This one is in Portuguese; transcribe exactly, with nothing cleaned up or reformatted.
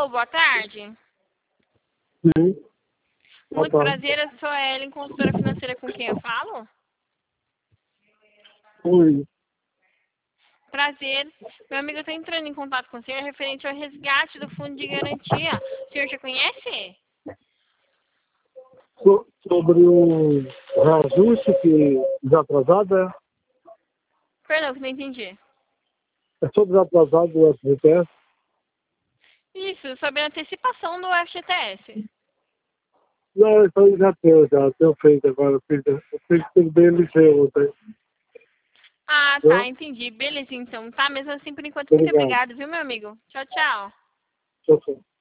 Alô, boa tarde. Sim. Boa Muito tarde. prazer, eu sou a Ellen, consultora financeira com quem eu falo. Oi. Prazer. Meu amigo, eu estou entrando em contato com o senhor referente ao resgate do fundo de garantia. O senhor já conhece? So- sobre o reajuste que desatrasado, é Perdão, que não entendi. é sobre o atrasado do F G T S. Isso, sobre a antecipação do F G T S. Não, isso aí já tenho, já tenho feito agora. Eu fiz, eu fiz tudo bem ligeiro ontem. Ah, tá, Viu? entendi. Beleza, então. Tá, mesmo assim, por enquanto, muito Obrigado. obrigado, viu, meu amigo? Tchau, tchau. Tchau, tchau.